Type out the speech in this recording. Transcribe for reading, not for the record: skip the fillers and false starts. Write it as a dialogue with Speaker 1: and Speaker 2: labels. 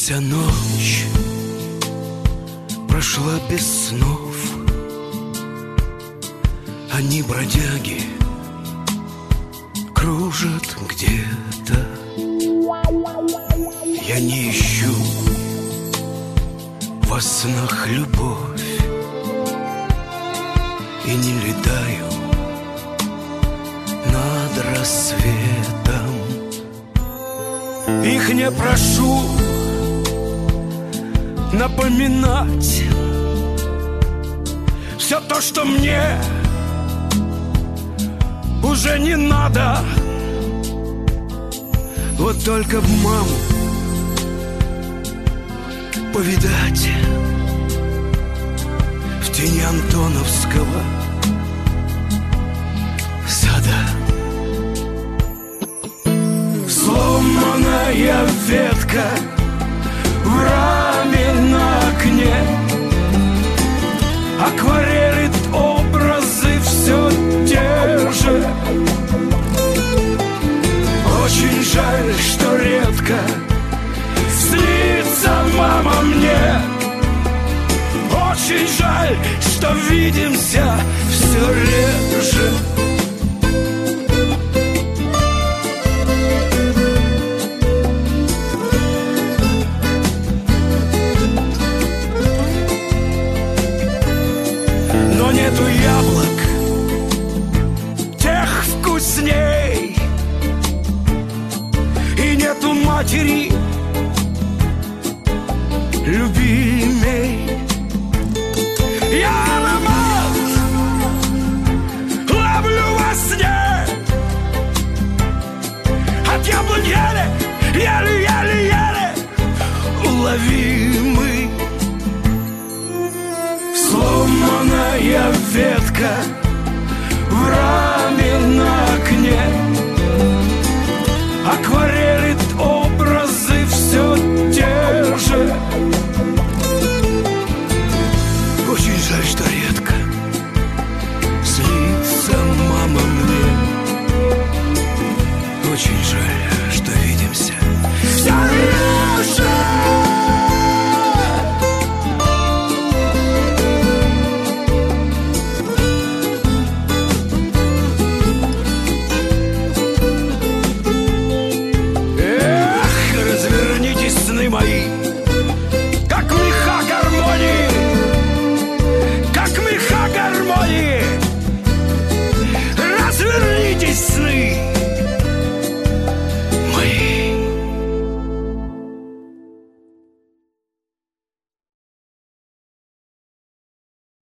Speaker 1: Вся ночь прошла без снов. Они, бродяги, кружат где-то. Я не ищу во снах любовь и не летаю над рассветом. Их не прошу напоминать все то, что мне уже не надо. Вот только б маму повидать в тени Антоновского сада. Сломанная ветка в раме на окне, акварели, образы все те же. Очень жаль, что редко снится мама мне. Очень жаль, что видимся все реже. Но нету яблок, тех вкусней, и нету матери любимей. Я намаз ловлю во сне от яблонь еле уловимый. Сломанная ветка в раме на окне, акварели, образы все те же. Очень жаль, что редко снится мама мне. Очень жаль, что видимся все реже. Мои, как меха гармонии,